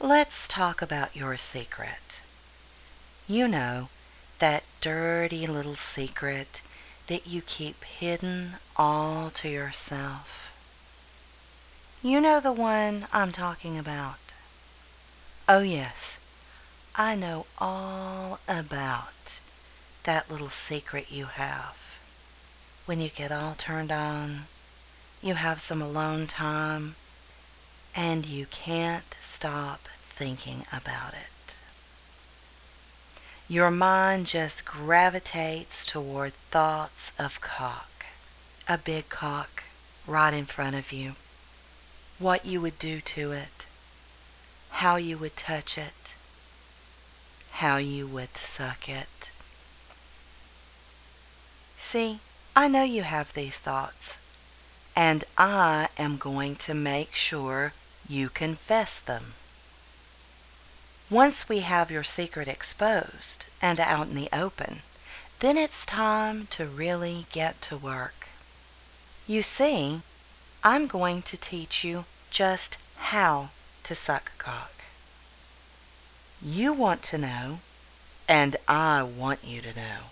Let's talk about your secret. You know, that dirty little secret that you keep hidden all to yourself. You know the one I'm talking about. Oh, yes, I know all about that little secret you have. When you get all turned on, you have some alone time, and you can't stop thinking about it. Your mind just gravitates toward thoughts of cock, a big cock right in front of you, what you would do to it, how you would touch it, how you would suck it. See, I know you have these thoughts, and I am going to make sure you confess them. Once we have your secret exposed and out in the open, then it's time to really get to work. You see, I'm going to teach you just how to suck cock. You want to know, and I want you to know.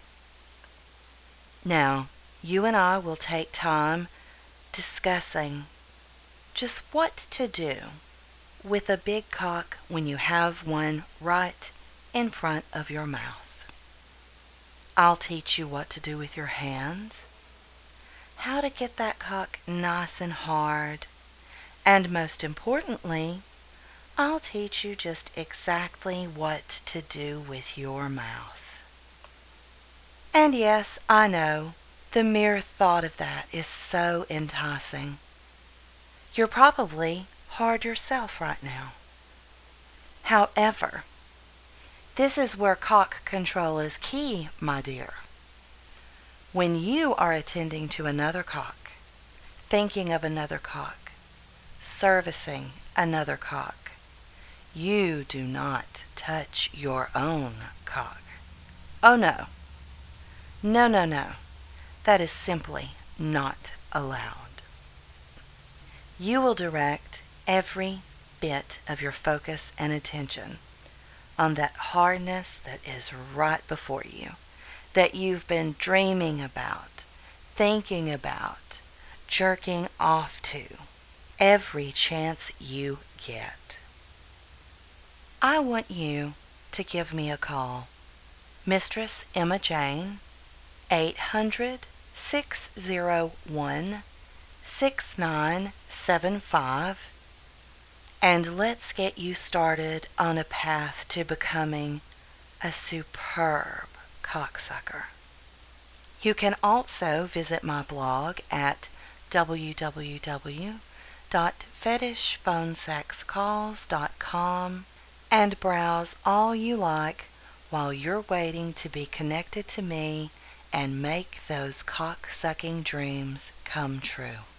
Now, you and I will take time discussing just what to do with a big cock when you have one right in front of your mouth. I'll teach you what to do with your hands, how to get that cock nice and hard, and most importantly, I'll teach you just exactly what to do with your mouth. And yes, I know, the mere thought of that is so enticing. You're probably hard yourself right now. However, this is where cock control is key, my dear. When you are attending to another cock, thinking of another cock, servicing another cock, you do not touch your own cock. Oh no. No, no, no. That is simply not allowed. You will direct every bit of your focus and attention on that hardness that is right before you, that you've been dreaming about, thinking about, jerking off to every chance you get. I want you to give me a call. Mistress Emma Jane, 800-601-6975, and let's get you started on a path to becoming a superb cocksucker. You can also visit my blog at www.fetishphonesexcalls.com and browse all you like while you're waiting to be connected to me and make those cock-sucking dreams come true.